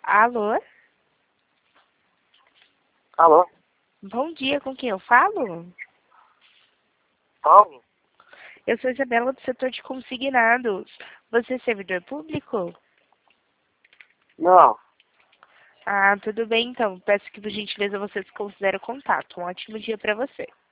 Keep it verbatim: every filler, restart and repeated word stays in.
Alô? Alô? Bom dia, com quem eu falo? Paulo? Eu sou Isabela do setor de consignados. Você é servidor público? Não. Ah, tudo bem então. Peço que por gentileza você considere o contato. Um ótimo dia para você.